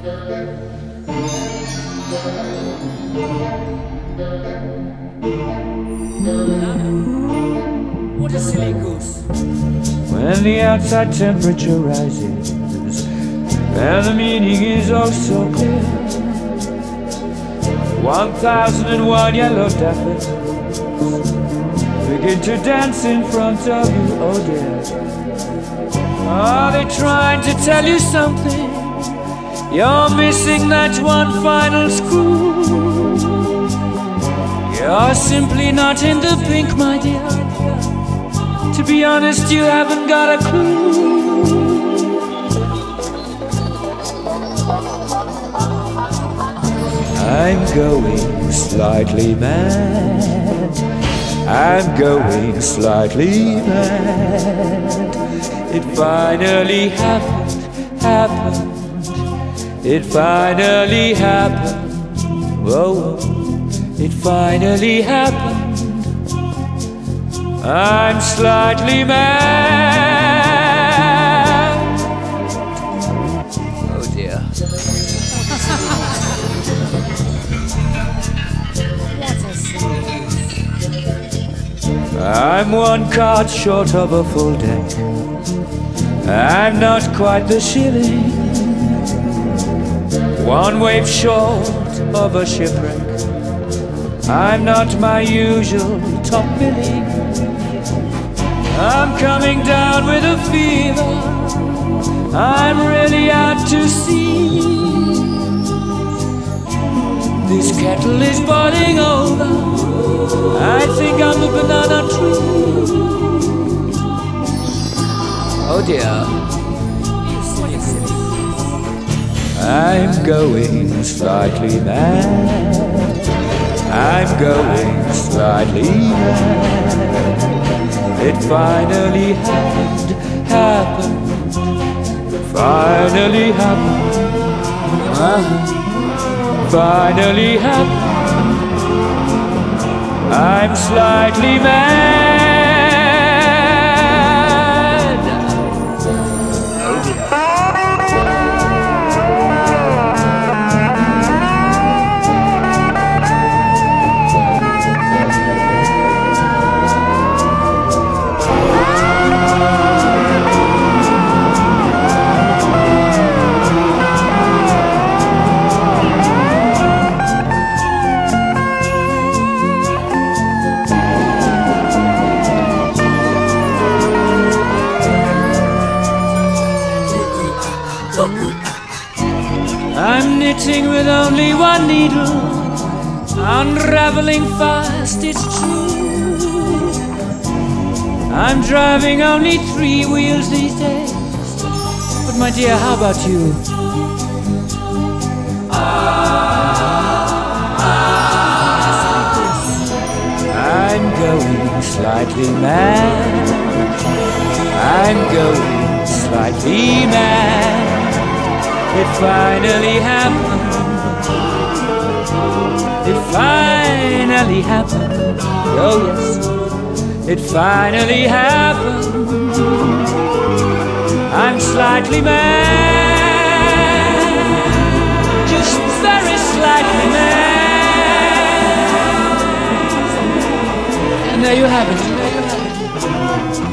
What a silly goose. When the outside temperature rises and the meaning is also clear, 1001 yellow daffodils begin to dance in front of you, oh dear. Are they trying to tell you something? You're missing that one final screw. You're simply not in the pink, my dear. To be honest, you haven't got a clue. I'm going slightly mad. I'm going slightly mad. It finally happened. It finally happened. Whoa, it finally happened. I'm slightly mad. Oh dear. I'm one card short of a full deck. I'm not quite the shilling. One wave short of a shipwreck. I'm not my usual top billing. I'm coming down with a fever. I'm really out to sea. This kettle is boiling over. I think I'm the banana tree. Oh dear. I'm going slightly mad. I'm going slightly mad. It finally happened. Finally happened. Finally happened. I'm slightly mad. I'm knitting with only one needle, unraveling fast, it's true. I'm driving only 3 wheels these days. But my dear, how about you? I'm going slightly mad. I'm going slightly mad. It finally happened. It finally happened. Oh yes, it finally happened. I'm slightly mad, just very slightly mad. And there you have it.